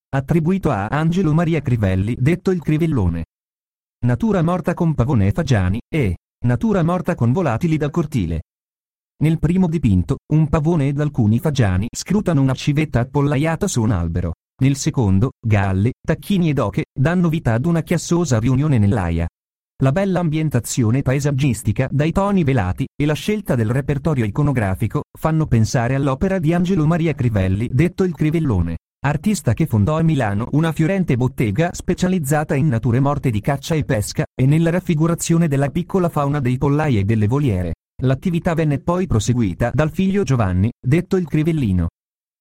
attribuito a Angelo Maria Crivelli, detto il Crivellone. Natura morta con pavone e fagiani, e natura morta con volatili dal cortile. Nel primo dipinto, un pavone ed alcuni fagiani scrutano una civetta appollaiata su un albero. Nel secondo, galle, tacchini ed oche danno vita ad una chiassosa riunione nell'aia. La bella ambientazione paesaggistica dai toni velati e la scelta del repertorio iconografico fanno pensare all'opera di Angelo Maria Crivelli, detto il Crivellone, artista che fondò a Milano una fiorente bottega specializzata in nature morte di caccia e pesca e nella raffigurazione della piccola fauna dei pollai e delle voliere. L'attività venne poi proseguita dal figlio Giovanni, detto il Crivellino.